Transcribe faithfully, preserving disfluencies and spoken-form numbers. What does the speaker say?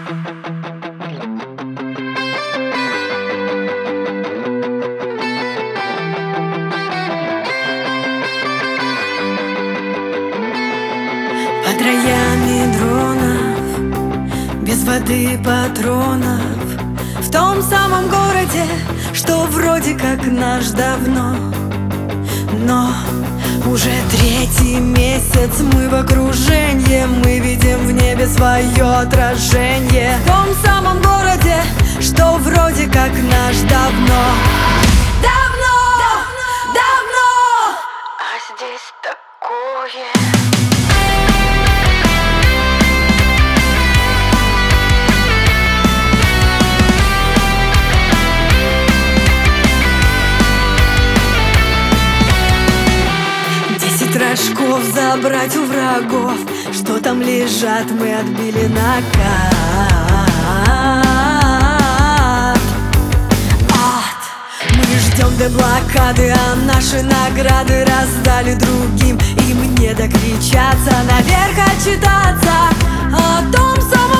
Под роями дронов, без воды патронов, в том самом городе, что вроде как наш давно. Но уже третий месяц мы в окружении, мы видим в небе свое отражение. В том самом городе, что вроде как наш давно. Давно, давно, давно. А здесь такое. Рожков забрать у врагов, что там лежат, мы отбили накат. Ад. Мы ждем деблокады, а наши награды раздали другим. Им не докричаться, наверх отчитаться о том самом